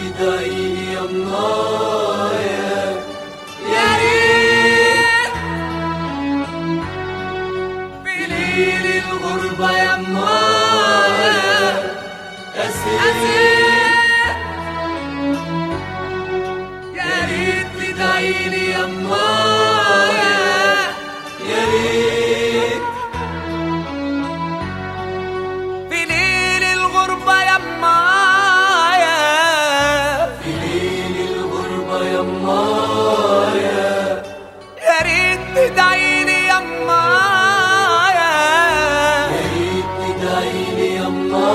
تدعيني يما يا ريت في ليل الغربة يما يا ريت تدعيني يما يا ريت في ليل الغربة يما في ليل الغربة يما يا ريت تدعيني يما يا ريت تدعيني يما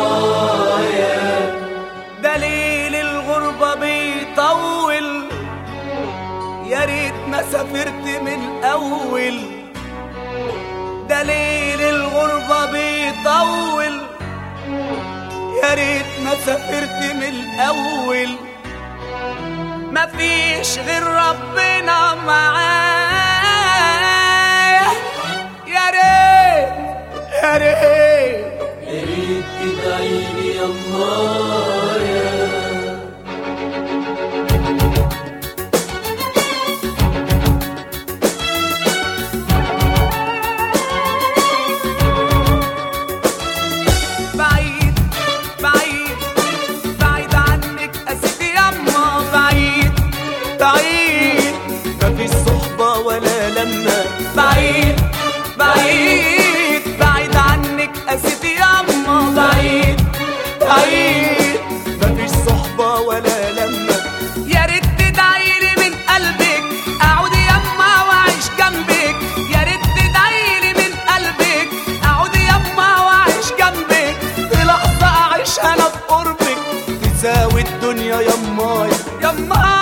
دليل الغربة بيطول يا ريت ما سافرت من الأول دليل الغربة بيطول يا ريت ما سافرت من الأول مفيش غير ربنا معايا يا ريت يا ريت يا ريت تدعيني يما بعيد بعيد بعيد عنك أسيدي يما بعيد بعيد مفيش صحبة ولا لمة بعيد بعيد بعيد عنك أسيدي يما بعيد بعيد مفيش صحبة ولا لمة يا ريت تدعيلي من قلبك أعود يما وأعيش جنبك يا ريت تدعيلي من قلبك أعود يما وأعيش جنبك في لحظة أعيش أنا في قربك تساوي الدنيا يما يما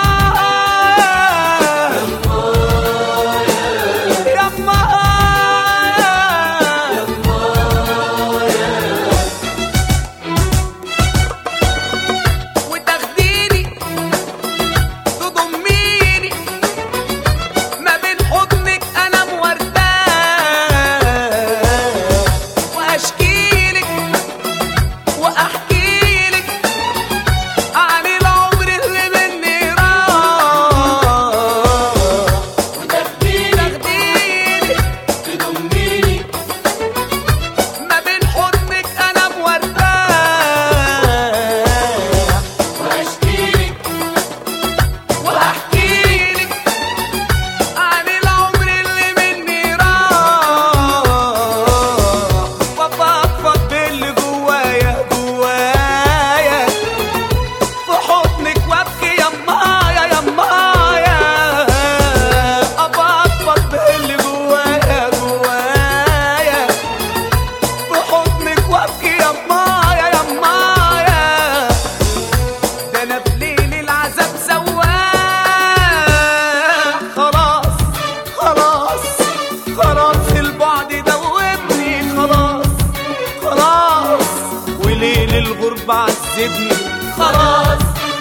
الغربة عذبني خلاص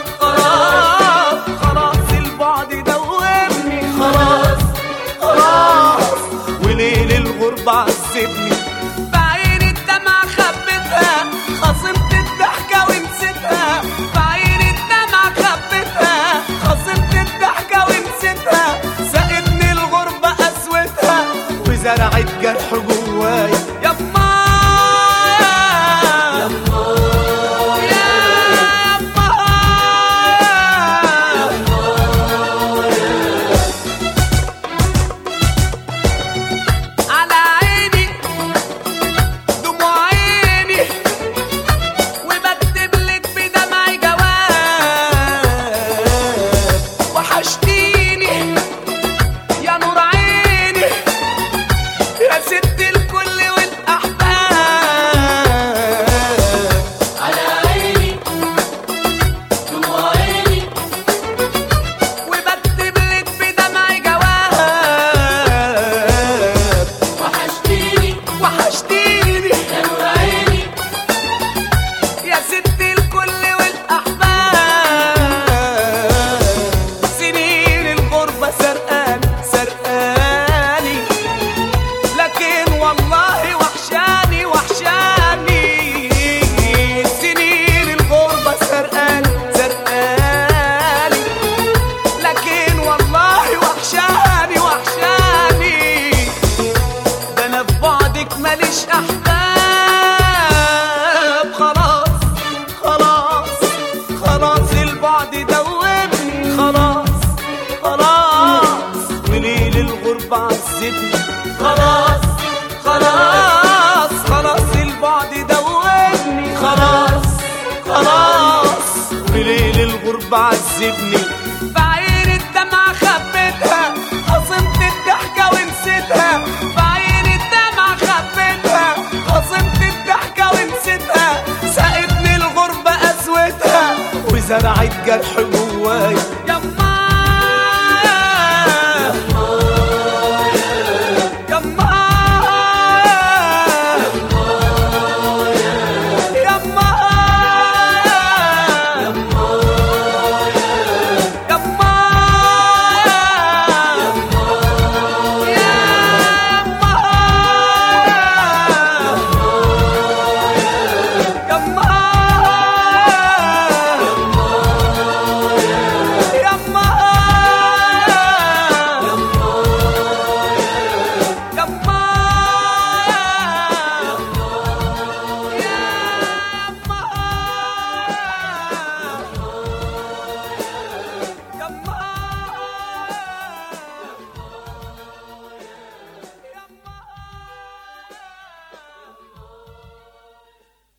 خلاص خلاص البعد دوبني خلاص خلاص وليل الغربة عذبني بعين الدمع خبتها خصمت الضحكة ونسيتها بعين الدمع خبتها خصمت الضحكة ونسيتها سقتني الغربة قسوتها وزرعت جرح جوايا يما يا ست الغربة عذبني، بعين الدمعة خبيتها، خصمت الضحكة ونسيتها، بعين الدمعة خبيتها، خصمت الضحكة ونسيتها، سقتني الغربة قسوتها وزرعت جرح جوايا. يما